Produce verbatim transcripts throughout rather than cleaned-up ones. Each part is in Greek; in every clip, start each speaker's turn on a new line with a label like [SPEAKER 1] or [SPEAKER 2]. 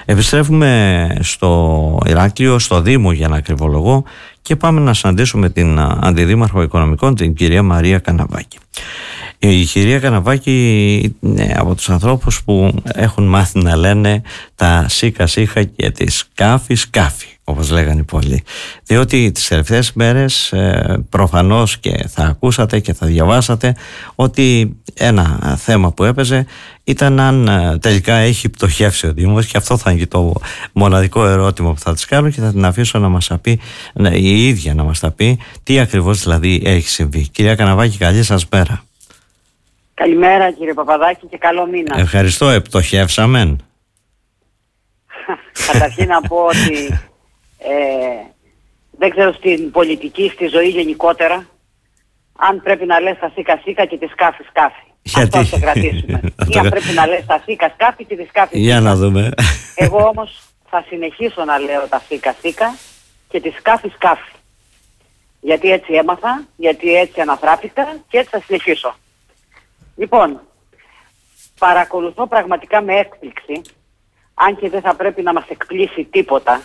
[SPEAKER 1] Επιστρέφουμε στο Ηράκλειο, στο Δήμο για να ακριβολογώ, και πάμε να συναντήσουμε την Αντιδήμαρχο Οικονομικών, την κυρία Μαρία Καναβάκη. Η κυρία Καναβάκη είναι από τους ανθρώπους που έχουν μάθει να λένε τα σίκα σίκα και τη σκάφη σκάφη, όπως λέγανε πολλοί. Διότι τις τελευταίες μέρες ε, προφανώς και θα ακούσατε και θα διαβάσατε ότι ένα θέμα που έπαιζε ήταν αν ε, τελικά έχει πτωχεύσει ο Δήμος, και αυτό θα είναι και το μοναδικό ερώτημα που θα της κάνω, και θα την αφήσω να μας τα πει, ναι, η ίδια να μας τα πει τι ακριβώς δηλαδή έχει συμβεί. Κυρία Καναβάκη, καλή σας μέρα.
[SPEAKER 2] Καλημέρα κύριε Παπαδάκη και καλό μήνα.
[SPEAKER 1] Ευχαριστώ, επτοχεύσαμεν.
[SPEAKER 2] Καταρχήν να πω ότι ε, δεν ξέρω στην πολιτική, στη ζωή γενικότερα, αν πρέπει να λες τα σίκα σίκα και τη σκάφη σκάφη.
[SPEAKER 1] Γιατί?
[SPEAKER 2] Αυτό θα το κρατήσουμε. Ή αν πρέπει να λες τα σίκα σκάφη και τη σκάφη.
[SPEAKER 1] Για να δούμε.
[SPEAKER 2] Εγώ όμως θα συνεχίσω να λέω τα σίκα σίκα και τη σκάφη σκάφη. Γιατί έτσι έμαθα, γιατί έτσι αναθράπηκα και έτσι θα συνεχίσω. Λοιπόν, παρακολουθώ πραγματικά με έκπληξη, αν και δεν θα πρέπει να μας εκπλήσει τίποτα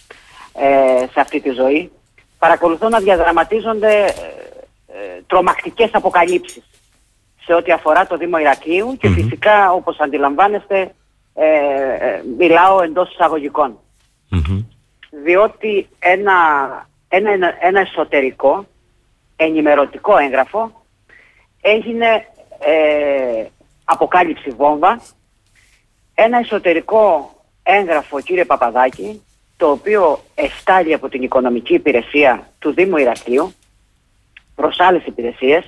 [SPEAKER 2] ε, σε αυτή τη ζωή, παρακολουθώ να διαδραματίζονται ε, ε, τρομακτικές αποκαλύψεις σε ό,τι αφορά το Δήμο Ηρακλείου και mm-hmm. φυσικά, όπως αντιλαμβάνεστε, ε, ε, μιλάω εντός εισαγωγικών. Mm-hmm. Διότι ένα, ένα, ένα εσωτερικό ενημερωτικό έγγραφο έγινε Ε, αποκάλυψη βόμβα, ένα εσωτερικό έγγραφο, κύριε Παπαδάκη, το οποίο εστάλει από την οικονομική υπηρεσία του Δήμου Ηρακλείου προς άλλες υπηρεσίες,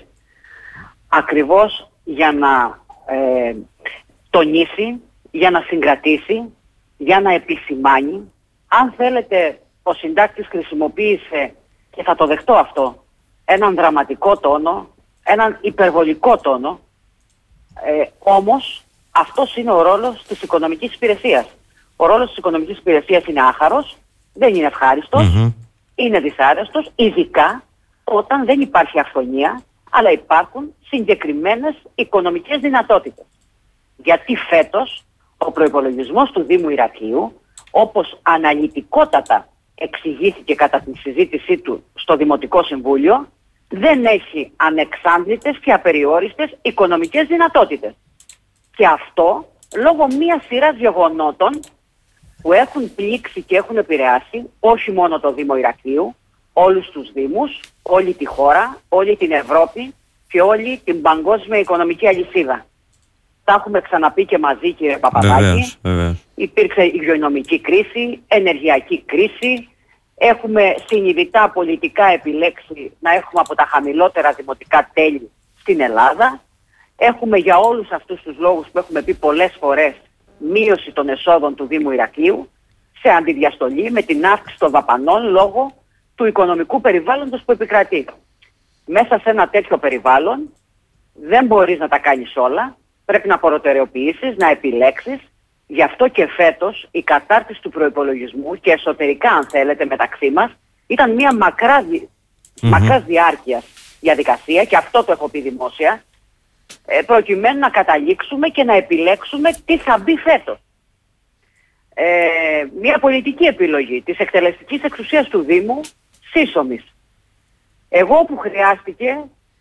[SPEAKER 2] ακριβώς για να ε, τονίσει, για να συγκρατήσει, για να επισημάνει. Αν θέλετε, ο συντάκτης χρησιμοποίησε, και θα το δεχτώ αυτό, έναν δραματικό τόνο, έναν υπερβολικό τόνο, ε, όμως αυτός είναι ο ρόλος της οικονομικής υπηρεσίας. Ο ρόλος της οικονομικής υπηρεσίας είναι άχαρος, δεν είναι ευχάριστος, mm-hmm. είναι δυσάρεστος, ειδικά όταν δεν υπάρχει αυθονία, αλλά υπάρχουν συγκεκριμένες οικονομικές δυνατότητες. Γιατί φέτος ο προϋπολογισμός του Δήμου Ηρακλείου, όπως αναλυτικότατα εξηγήθηκε κατά την συζήτησή του στο Δημοτικό Συμβούλιο, δεν έχει ανεξάντλητες και απεριόριστες οικονομικές δυνατότητες. Και αυτό λόγω μιας σειράς γεγονότων που έχουν πλήξει και έχουν επηρεάσει όχι μόνο το Δήμο Ηρακλείου, όλους τους Δήμους, όλη τη χώρα, όλη την Ευρώπη και όλη την παγκόσμια οικονομική αλυσίδα. Τα έχουμε ξαναπεί και μαζί, κύριε Παπαδάκη.
[SPEAKER 1] Βεβαίως, βεβαίως.
[SPEAKER 2] Υπήρξε υγειονομική κρίση, ενεργειακή κρίση. Έχουμε συνειδητά πολιτικά επιλέξει να έχουμε από τα χαμηλότερα δημοτικά τέλη στην Ελλάδα. Έχουμε για όλους αυτούς τους λόγους που έχουμε πει πολλές φορές μείωση των εσόδων του Δήμου Ηρακλείου σε αντιδιαστολή με την αύξηση των δαπανών λόγω του οικονομικού περιβάλλοντος που επικρατεί. Μέσα σε ένα τέτοιο περιβάλλον δεν μπορείς να τα κάνεις όλα, πρέπει να προτεραιοποιήσεις, να επιλέξεις. Γι' αυτό και φέτος η κατάρτιση του προϋπολογισμού και εσωτερικά, αν θέλετε, μεταξύ μας, ήταν μια μακρά, mm-hmm. μακράς διάρκειας διαδικασία, και αυτό το έχω πει δημόσια, ε, προκειμένου να καταλήξουμε και να επιλέξουμε τι θα μπει φέτος. Ε, μια πολιτική επιλογή της εκτελεστικής εξουσίας του Δήμου, σύσσωμης. Εγώ που χρειάστηκε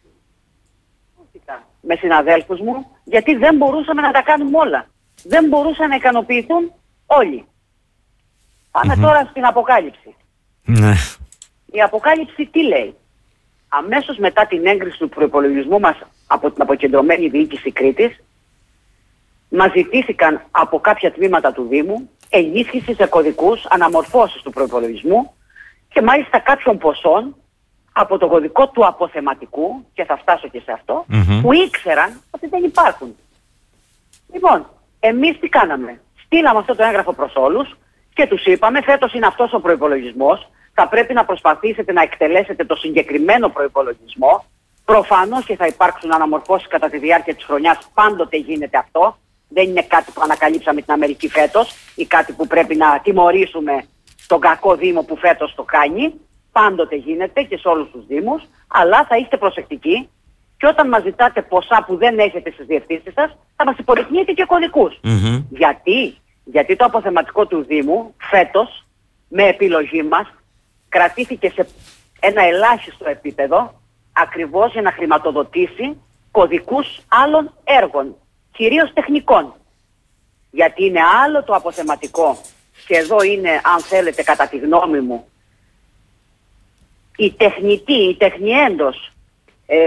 [SPEAKER 2] με συναδέλφους μου, γιατί δεν μπορούσαμε να τα κάνουμε όλα. Δεν μπορούσαν να ικανοποιηθούν όλοι. Πάμε mm-hmm. τώρα στην αποκάλυψη.
[SPEAKER 1] Ναι.
[SPEAKER 2] Η αποκάλυψη τι λέει? Αμέσως μετά την έγκριση του προϋπολογισμού μας από την αποκεντρωμένη διοίκηση Κρήτης, μας ζητήθηκαν από κάποια τμήματα του Δήμου ενίσχυση σε κωδικούς αναμορφώσεις του προϋπολογισμού και μάλιστα κάποιων ποσών από το κωδικό του αποθεματικού, και θα φτάσω και σε αυτό, mm-hmm. που ήξεραν ότι δεν υπάρχουν. Λοιπόν, εμείς τι κάναμε? Στείλαμε αυτό το έγγραφο προς όλους και τους είπαμε, φέτος είναι αυτός ο προϋπολογισμός, θα πρέπει να προσπαθήσετε να εκτελέσετε το συγκεκριμένο προϋπολογισμό. Προφανώς και θα υπάρξουν αναμορφώσεις κατά τη διάρκεια της χρονιάς, πάντοτε γίνεται αυτό. Δεν είναι κάτι που ανακαλύψαμε την Αμερική φέτος ή κάτι που πρέπει να τιμωρήσουμε τον κακό Δήμο που φέτος το κάνει. Πάντοτε γίνεται και σε όλους τους Δήμους, αλλά θα είστε προσεκτικοί και όταν μας ζητάτε ποσά που δεν έχετε στις διευθύνσεις σας, θα μας υποδεικνύετε και κωδικούς. Mm-hmm. Γιατί? Γιατί το αποθεματικό του Δήμου φέτος, με επιλογή μας, κρατήθηκε σε ένα ελάχιστο επίπεδο, ακριβώς για να χρηματοδοτήσει κωδικούς άλλων έργων, κυρίως τεχνικών. Γιατί είναι άλλο το αποθεματικό, και εδώ είναι, αν θέλετε, κατά τη γνώμη μου, η τεχνητή, η τεχνιέντος ε,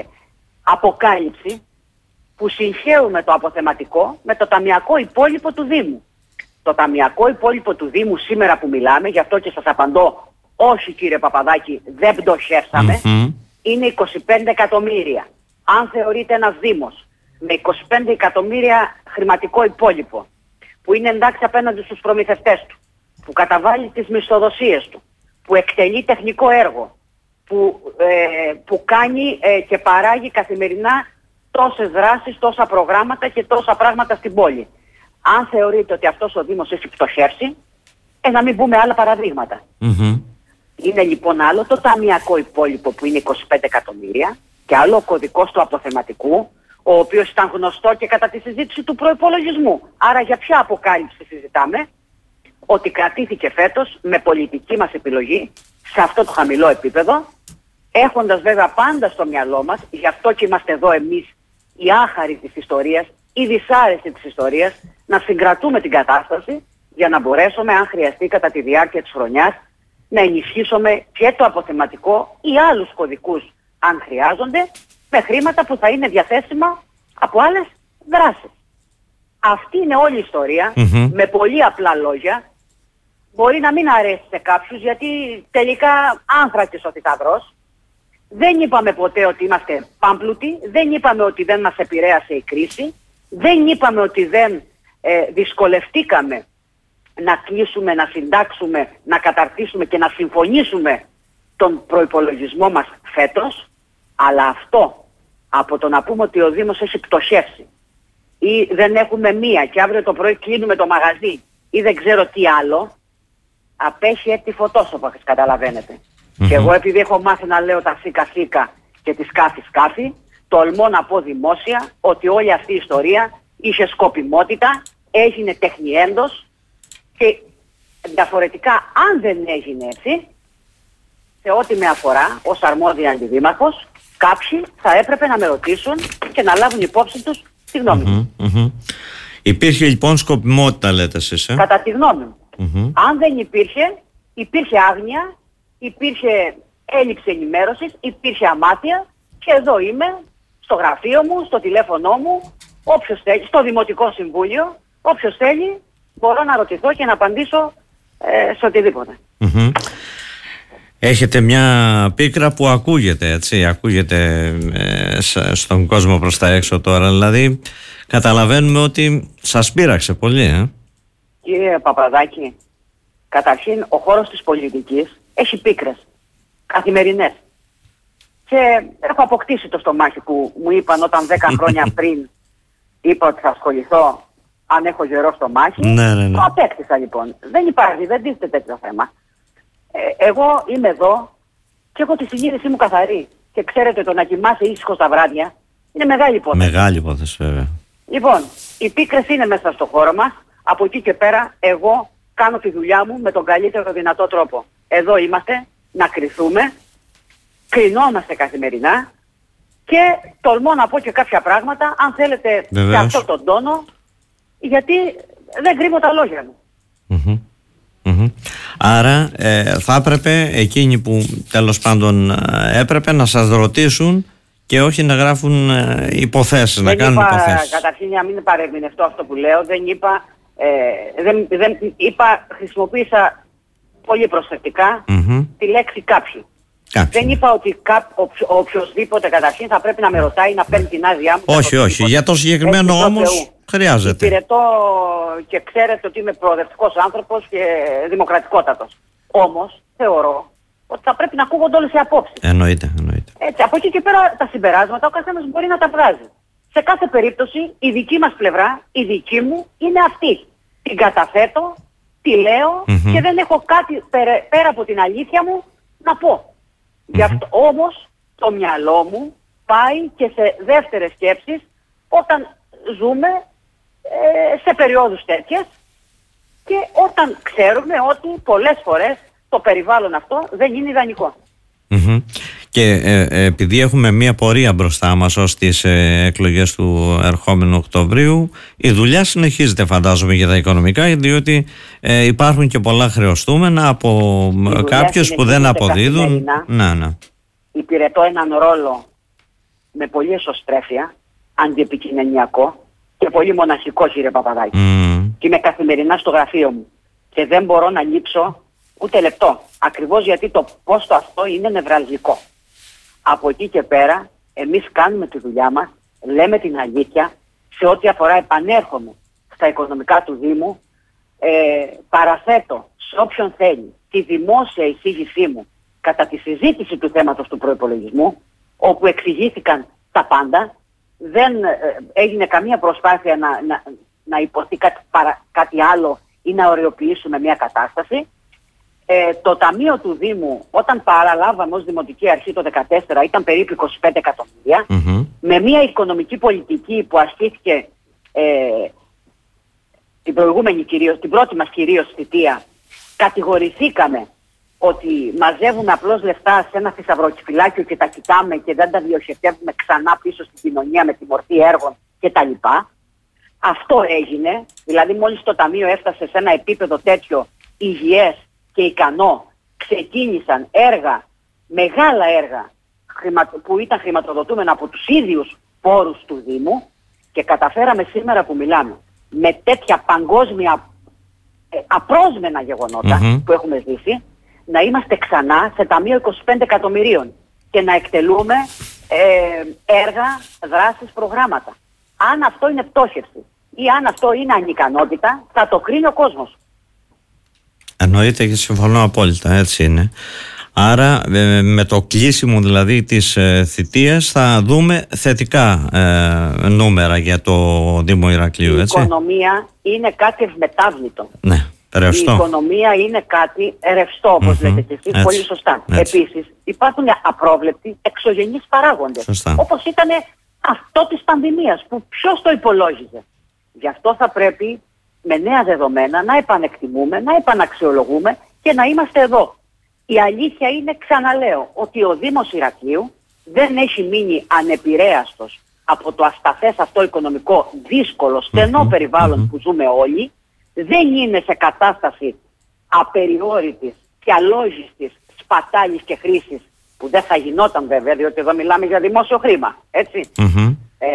[SPEAKER 2] αποκάλυψη, που συγχέουμε το αποθεματικό με το ταμιακό υπόλοιπο του Δήμου. Το ταμιακό υπόλοιπο του Δήμου σήμερα που μιλάμε, γι' αυτό και σας απαντώ, όχι κύριε Παπαδάκη, δεν πτωχεύσαμε, mm-hmm. είναι είκοσι πέντε εκατομμύρια. Αν θεωρείται ένας Δήμος με είκοσι πέντε εκατομμύρια χρηματικό υπόλοιπο, που είναι εντάξει απέναντι στους προμηθευτές του, που καταβάλει τις μισθοδοσίες του, που εκτελεί τεχνικό έργο, που, ε, που κάνει ε, και παράγει καθημερινά τόσες δράσεις, τόσα προγράμματα και τόσα πράγματα στην πόλη. Αν θεωρείτε ότι αυτός ο Δήμος έχει πτωχεύσει, ε, να μην πούμε άλλα παραδείγματα. Mm-hmm. Είναι λοιπόν άλλο το ταμιακό υπόλοιπο που είναι είκοσι πέντε εκατομμύρια και άλλο ο κωδικός του αποθεματικού, ο οποίος ήταν γνωστό και κατά τη συζήτηση του προϋπολογισμού. Άρα για ποια αποκάλυψη συζητάμε? Ότι κρατήθηκε φέτος με πολιτική μας επιλογή σε αυτό το χαμηλό επίπεδο, έχοντας βέβαια πάντα στο μυαλό μας, γι' αυτό και είμαστε εδώ εμείς, οι άχαροι της ιστορίας, οι δυσάρεστοι της ιστορίας, να συγκρατούμε την κατάσταση για να μπορέσουμε, αν χρειαστεί κατά τη διάρκεια της χρονιάς, να ενισχύσουμε και το αποθεματικό ή άλλους κωδικούς, αν χρειάζονται, με χρήματα που θα είναι διαθέσιμα από άλλες δράσεις. Αυτή είναι όλη η ιστορία, mm-hmm. με πολύ απλά λόγια. Μπορεί να μην αρέσει σε κάποιους, γιατί τελικά άνθρακες ο θησαυρός. Δεν είπαμε ποτέ ότι είμαστε πάμπλουτοι, δεν είπαμε ότι δεν μας επηρέασε η κρίση, δεν είπαμε ότι δεν ε, δυσκολευτήκαμε να κλείσουμε, να συντάξουμε, να καταρτήσουμε και να συμφωνήσουμε τον προϋπολογισμό μας φέτος, αλλά αυτό από το να πούμε ότι ο Δήμος έχει πτωχεύσει ή δεν έχουμε μία και αύριο το πρωί κλείνουμε το μαγαζί ή δεν ξέρω τι άλλο, απέχει έκτη φωτός, όπως καταλαβαίνετε. Mm-hmm. Και εγώ επειδή έχω μάθει να λέω τα σίκα σίκα και τη σκάφη σκάφη, τολμώ να πω δημόσια ότι όλη αυτή η ιστορία είχε σκοπιμότητα, έγινε τεχνιέντος και διαφορετικά αν δεν έγινε έτσι, σε ό,τι με αφορά ως αρμόδια αντιδήμαρχος, κάποιοι θα έπρεπε να με ρωτήσουν και να λάβουν υπόψη τους τη γνώμη μου.
[SPEAKER 1] Mm-hmm, mm-hmm. Υπήρχε λοιπόν σκοπιμότητα, λέτε εσείς, ε?
[SPEAKER 2] Κατά τη γνώμη μου. Mm-hmm. Αν δεν υπήρχε, υπήρχε άγνοια, υπήρχε έλλειψη ενημέρωσης, υπήρχε αμάθεια και εδώ είμαι, στο γραφείο μου, στο τηλέφωνό μου, όποιος θέλει, στο Δημοτικό Συμβούλιο, όποιος θέλει μπορώ να ρωτηθώ και να απαντήσω ε, σε οτιδήποτε. Mm-hmm.
[SPEAKER 1] Έχετε μια πίκρα που ακούγεται, έτσι, ακούγεται ε, στον κόσμο προς τα έξω τώρα, δηλαδή καταλαβαίνουμε ότι σας πείραξε πολύ, ε?
[SPEAKER 2] Κύριε Παπαδάκη, καταρχήν ο χώρος της πολιτικής έχει πίκρες, καθημερινές. Και έχω αποκτήσει το στομάχι που μου είπαν όταν δέκα χρόνια πριν είπα ότι θα ασχοληθώ αν έχω γερό στομάχι.
[SPEAKER 1] Ναι, ναι, ναι.
[SPEAKER 2] Το απέκτησα λοιπόν. Δεν υπάρχει, δεν τίθεται τέτοιο θέμα. Ε, εγώ είμαι εδώ και έχω τη συνείδησή μου καθαρή. Και ξέρετε, το να κοιμάσαι ήσυχο τα βράδια είναι μεγάλη υπόθεση.
[SPEAKER 1] Μεγάλη υπόθεση, βέβαια.
[SPEAKER 2] Λοιπόν, οι πίκρες είναι μέσα στο χώρο μας. Από εκεί και πέρα εγώ κάνω τη δουλειά μου με τον καλύτερο δυνατό τρόπο. Εδώ είμαστε να κριθούμε, κρινόμαστε καθημερινά και τολμώ να πω και κάποια πράγματα, αν θέλετε, σε αυτό τον τόνο, γιατί δεν κρύβω τα λόγια μου.
[SPEAKER 1] Mm-hmm. Mm-hmm. Άρα ε, θα έπρεπε εκείνοι που τέλος πάντων ε, έπρεπε να σας ρωτήσουν και όχι να γράφουν ε, υποθέσεις, να κάνουν
[SPEAKER 2] είπα,
[SPEAKER 1] υποθέσεις.
[SPEAKER 2] Καταρχήν, για να μην παρεμηνευτώ αυτό που λέω, δεν είπα, ε, δεν, δεν είπα, χρησιμοποίησα πολύ προσεκτικά mm-hmm. τη λέξη κάποιοι. Κάποιοι. Δεν είπα ότι κά, ο, ο οποιοσδήποτε καταρχήν θα πρέπει να με ρωτάει να παίρνει την άδειά μου.
[SPEAKER 1] Όχι, όχι. Για το συγκεκριμένο όμως χρειάζεται.
[SPEAKER 2] Υπηρετώ και ξέρετε ότι είμαι προοδευτικός άνθρωπος και δημοκρατικότατος. Όμως θεωρώ ότι θα πρέπει να ακούγονται όλες οι απόψεις.
[SPEAKER 1] Εννοείται, εννοείται.
[SPEAKER 2] Έτσι, από εκεί και πέρα τα συμπεράσματα ο καθένας μπορεί να τα βγάζει. Σε κάθε περίπτωση η δική μας πλευρά, η δική μου, είναι αυτή. Την καταθέτω, τη λέω mm-hmm. και δεν έχω κάτι πέρα, πέρα από την αλήθεια μου να πω. Mm-hmm. Γι' αυτό όμως το μυαλό μου πάει και σε δεύτερες σκέψεις όταν ζούμε ε, σε περιόδους τέτοιες όταν ξέρουμε ότι πολλές φορές το περιβάλλον αυτό δεν είναι ιδανικό.
[SPEAKER 1] Mm-hmm. Και ε, ε, επειδή έχουμε μία πορεία μπροστά μας ως τις ε, εκλογές του ερχόμενου Οκτωβρίου, η δουλειά συνεχίζεται, φαντάζομαι, για τα οικονομικά, διότι ε, υπάρχουν και πολλά χρεωστούμενα από κάποιους που δεν αποδίδουν. Να, ναι.
[SPEAKER 2] Υπηρετώ έναν ρόλο με πολύ εσωστρέφεια, αντιεπικοινωνιακό και πολύ μοναχικό, κύριε Παπαδάκη. Mm. Και είμαι καθημερινά στο γραφείο μου και δεν μπορώ να λείψω ούτε λεπτό, ακριβώς γιατί το πόστο αυτό είναι νευραλγικό. Από εκεί και πέρα εμείς κάνουμε τη δουλειά μας, λέμε την αλήθεια σε ό,τι αφορά, επανέρχομαι στα οικονομικά του Δήμου, ε, παραθέτω σε όποιον θέλει τη δημόσια εισήγησή μου κατά τη συζήτηση του θέματος του προϋπολογισμού, όπου εξηγήθηκαν τα πάντα, δεν ε, έγινε καμία προσπάθεια να, να, να υποθεί κάτι, παρα, κάτι άλλο ή να οριοποιήσουμε μια κατάσταση. Ε, το Ταμείο του Δήμου, όταν παραλάβαμε ως Δημοτική Αρχή το δύο χιλιάδες δεκατέσσερα, ήταν περίπου είκοσι πέντε εκατομμύρια. Mm-hmm. Με μια οικονομική πολιτική που ασκήθηκε ε, την προηγούμενη κυρίως, την πρώτη μας κυρίως θητεία, κατηγορηθήκαμε ότι μαζεύουμε απλώς λεφτά σε ένα θησαυροκυπηλάκιο και τα κοιτάμε και δεν τα διοχετεύουμε ξανά πίσω στην κοινωνία με τη μορφή έργων κτλ. Αυτό έγινε, δηλαδή μόλις το Ταμείο έφτασε σε ένα επίπεδο τέτοιο υγιές και ικανό, ξεκίνησαν έργα, μεγάλα έργα που ήταν χρηματοδοτούμενα από τους ίδιους πόρους του Δήμου και καταφέραμε σήμερα που μιλάμε με τέτοια παγκόσμια ε, απρόσμενα γεγονότα mm-hmm. που έχουμε ζήσει, να είμαστε ξανά σε ταμείο είκοσι πέντε εκατομμυρίων και να εκτελούμε ε, έργα, δράσεις, προγράμματα. Αν αυτό είναι πτώχευση ή αν αυτό είναι ανικανότητα, θα το κρίνει ο κόσμος.
[SPEAKER 1] Εννοείται και συμφωνώ απόλυτα, έτσι είναι. Άρα ε, με το κλείσιμο δηλαδή της ε, θητείας θα δούμε θετικά ε, νούμερα για το Δήμο Ηρακλείου, έτσι.
[SPEAKER 2] Η οικονομία είναι κάτι ευμετάβλητο.
[SPEAKER 1] Ναι, ρευστό.
[SPEAKER 2] Η οικονομία είναι κάτι ρευστό, όπως mm-hmm. λέτε και εσείς, πολύ σωστά. Έτσι. Επίσης υπάρχουν απρόβλεπτοι εξωγενείς παράγοντες. Σωστά. Όπως ήταν αυτό της πανδημίας που ποιος το υπολόγιζε. Γι' αυτό θα πρέπει με νέα δεδομένα να επανεκτιμούμε, να επαναξιολογούμε και να είμαστε εδώ. Η αλήθεια είναι, ξαναλέω, ότι ο Δήμος Ηρακλείου δεν έχει μείνει ανεπηρέαστος από το ασταθές αυτό οικονομικό δύσκολο, στενό mm-hmm. περιβάλλον mm-hmm. που ζούμε όλοι. Δεν είναι σε κατάσταση απεριόριτης και αλόγιστης σπατάλης και χρήσης, που δεν θα γινόταν βέβαια, διότι εδώ μιλάμε για δημόσιο χρήμα, έτσι, mm-hmm. ε,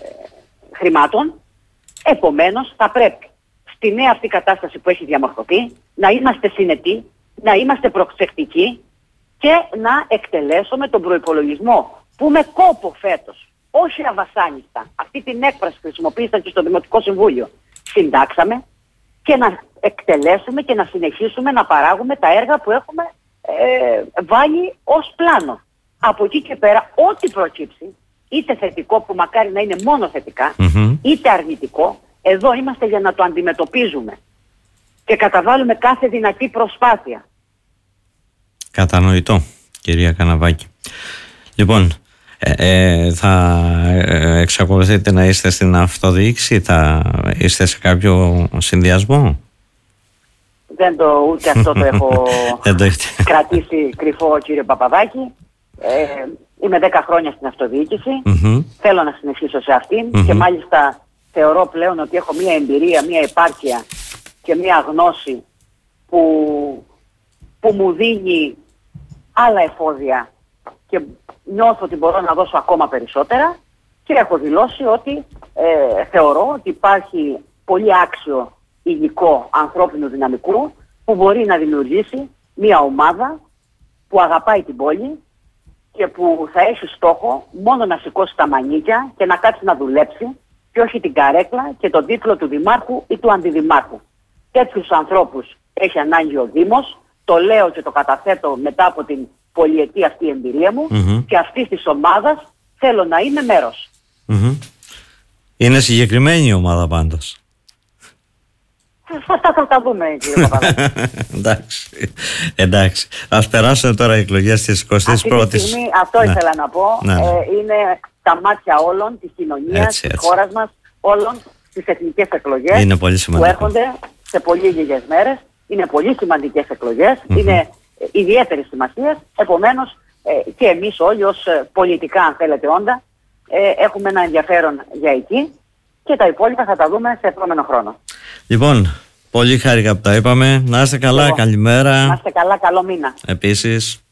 [SPEAKER 2] χρημάτων. Επομένως θα πρέπει στη νέα αυτή κατάσταση που έχει διαμορφωθεί να είμαστε συνετοί, να είμαστε προσεκτικοί και να εκτελέσουμε τον προϋπολογισμό που με κόπο φέτος, όχι αβασάνιστα, αυτή την έκφραση χρησιμοποίησαν και στο Δημοτικό Συμβούλιο, συντάξαμε, και να εκτελέσουμε και να συνεχίσουμε να παράγουμε τα έργα που έχουμε ε, βάλει ως πλάνο. Από εκεί και πέρα ό,τι προκύψει, είτε θετικό που μακάρι να είναι μόνο θετικά, mm-hmm. είτε αρνητικό, εδώ είμαστε για να το αντιμετωπίζουμε και καταβάλουμε κάθε δυνατή προσπάθεια.
[SPEAKER 1] Κατανοητό, κυρία Καναβάκη. Λοιπόν, ε, ε, θα εξακολουθείτε να είστε στην αυτοδιοίκηση, θα είστε σε κάποιο συνδυασμό?
[SPEAKER 2] Δεν το, ούτε αυτό το έχω κρατήσει κρυφό, κύριε Παπαδάκη. Ε, είμαι δέκα χρόνια στην αυτοδιοίκηση, mm-hmm. θέλω να συνεχίσω σε αυτήν mm-hmm. και μάλιστα θεωρώ πλέον ότι έχω μία εμπειρία, μία επάρκεια και μία γνώση που, που μου δίνει άλλα εφόδια και νιώθω ότι μπορώ να δώσω ακόμα περισσότερα και έχω δηλώσει ότι ε, θεωρώ ότι υπάρχει πολύ άξιο υλικό ανθρώπινου δυναμικού που μπορεί να δημιουργήσει μία ομάδα που αγαπάει την πόλη και που θα έχει στόχο μόνο να σηκώσει τα μανίκια και να κάτσει να δουλέψει και όχι την καρέκλα και τον τίτλο του Δημάρχου ή του Αντιδημάρχου. Τέτοιους ανθρώπους έχει ανάγκη ο Δήμος, το λέω και το καταθέτω μετά από την πολυετή αυτή εμπειρία μου mm-hmm. και αυτής της ομάδας θέλω να είμαι μέρος.
[SPEAKER 1] Mm-hmm. Είναι συγκεκριμένη η ομάδα πάντως.
[SPEAKER 2] Αυτά θα τα δούμε, κύριε Παπαδάκη.
[SPEAKER 1] εντάξει, εντάξει. Ας περάσουμε τώρα οι εκλογές της εικοστής πρώτης.
[SPEAKER 2] Αυτή τη στιγμή, αυτό ναι. ήθελα να πω, ναι. ε, είναι τα μάτια όλων της κοινωνίας, έτσι, της έτσι. χώρας μας, όλων στις εθνικές εκλογές
[SPEAKER 1] είναι πολύ
[SPEAKER 2] που έρχονται σε πολύ λίγες μέρες. Είναι πολύ σημαντικές εκλογές, mm-hmm. είναι ιδιαίτερης σημασίας. Επομένως ε, και εμείς όλοι ως πολιτικά, αν θέλετε, όντα, ε, έχουμε ένα ενδιαφέρον για εκεί και τα υπόλοιπα θα τα δούμε σε επόμενο χρόνο.
[SPEAKER 1] Λοιπόν, πολύ χάρηκα που τα είπαμε. Να είστε καλά,
[SPEAKER 2] Εγώ.
[SPEAKER 1] Καλημέρα.
[SPEAKER 2] Να είστε καλά, καλό μήνα.
[SPEAKER 1] Επίσης.